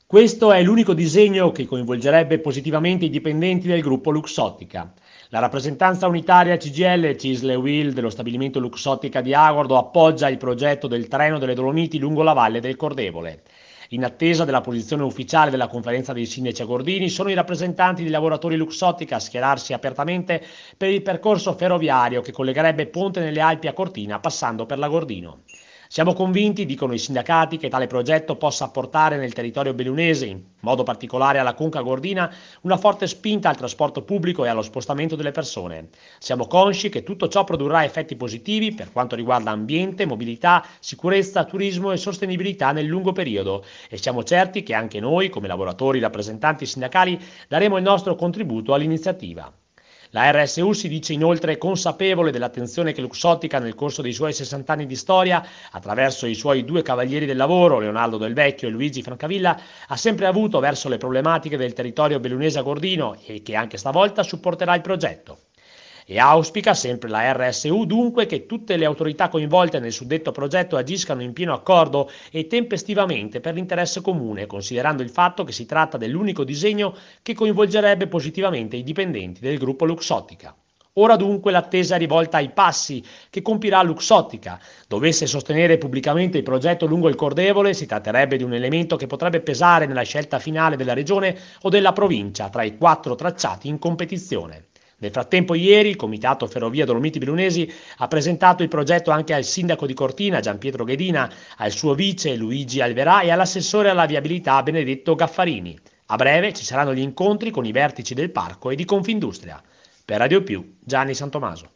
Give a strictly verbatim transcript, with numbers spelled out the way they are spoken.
Questo è l'unico disegno che coinvolgerebbe positivamente i dipendenti del gruppo Luxottica. La rappresentanza unitaria C G I L Cisle Will dello stabilimento Luxottica di Agordo appoggia il progetto del treno delle Dolomiti lungo la valle del Cordevole. In attesa della posizione ufficiale della conferenza dei sindaci agordini, sono i rappresentanti dei lavoratori Luxottica a schierarsi apertamente per il percorso ferroviario che collegherebbe Ponte nelle Alpi a Cortina passando per l'Agordino. Siamo convinti, dicono i sindacati, che tale progetto possa apportare nel territorio bellunese, in modo particolare alla Conca Gordina, una forte spinta al trasporto pubblico e allo spostamento delle persone. Siamo consci che tutto ciò produrrà effetti positivi per quanto riguarda ambiente, mobilità, sicurezza, turismo e sostenibilità nel lungo periodo e siamo certi che anche noi, come lavoratori rappresentanti sindacali, daremo il nostro contributo all'iniziativa. La R S U si dice inoltre consapevole dell'attenzione che Luxottica nel corso dei suoi sessanta anni di storia, attraverso i suoi due cavalieri del lavoro, Leonardo Del Vecchio e Luigi Francavilla, ha sempre avuto verso le problematiche del territorio bellunese agordino e che anche stavolta supporterà il progetto. E auspica sempre la R S U dunque che tutte le autorità coinvolte nel suddetto progetto agiscano in pieno accordo e tempestivamente per l'interesse comune, considerando il fatto che si tratta dell'unico disegno che coinvolgerebbe positivamente i dipendenti del gruppo Luxottica. Ora dunque l'attesa è rivolta ai passi che compirà Luxottica. Dovesse sostenere pubblicamente il progetto lungo il Cordevole, si tratterebbe di un elemento che potrebbe pesare nella scelta finale della regione o della provincia tra i quattro tracciati in competizione. Nel frattempo ieri il Comitato Ferrovia Dolomiti Bellunesi ha presentato il progetto anche al sindaco di Cortina Gianpietro Ghedina, al suo vice Luigi Alverà e all'assessore alla viabilità Benedetto Gaffarini. A breve ci saranno gli incontri con i vertici del parco e di Confindustria. Per Radio Più, Gianni Santomaso.